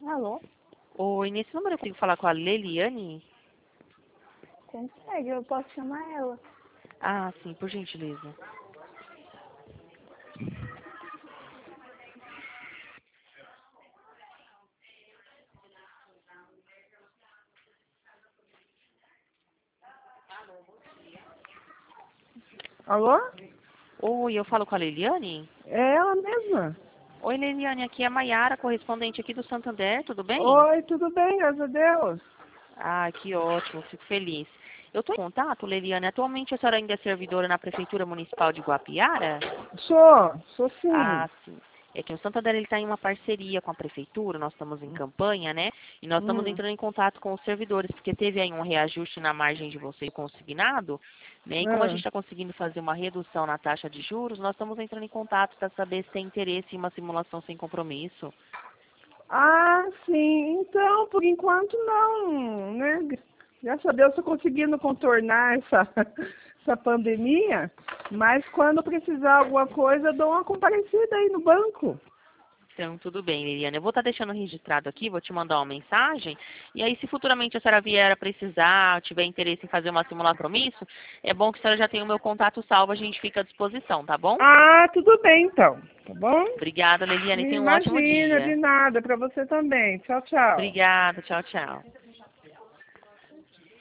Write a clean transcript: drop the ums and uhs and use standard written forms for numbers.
Alô? Oi, nesse número eu consigo falar com a Leliane? Consegue, eu posso chamar ela. Ah, sim, por gentileza. Alô? Oi, eu falo com a Leliane? É ela mesma. Oi, Leliane, aqui é a Maiara, correspondente aqui do Santander, tudo bem? Oi, tudo bem, graças a Deus. Ah, que ótimo, fico feliz. Eu estou em contato, Leliane, atualmente a senhora ainda é servidora na Prefeitura Municipal de Guapiara? Sou sim. Ah, sim. É que o Santander está em uma parceria com a prefeitura, nós estamos em campanha, né? E nós estamos Hum. entrando em contato com os servidores, porque teve aí um reajuste na margem de você consignado, né? E como a gente Ah. está conseguindo fazer uma redução na taxa de juros, nós estamos entrando em contato para saber se tem interesse em uma simulação sem compromisso. Ah, sim. Então, por enquanto não, né? Graças a Deus estou conseguindo contornar essa pandemia, mas quando precisar alguma coisa, eu dou uma comparecida aí no banco. Então, tudo bem, Liliana. Eu vou estar deixando registrado aqui, vou te mandar uma mensagem. E aí, se futuramente a senhora vier a precisar, tiver interesse em fazer uma simulação compromisso, é bom que a senhora já tenha o meu contato salvo, a gente fica à disposição, tá bom? Ah, tudo bem então, tá bom? Obrigada, Liliane. Tenha um ótimo Imagina, de dia. nada, para você também. Tchau, tchau. Obrigada. Tchau, tchau.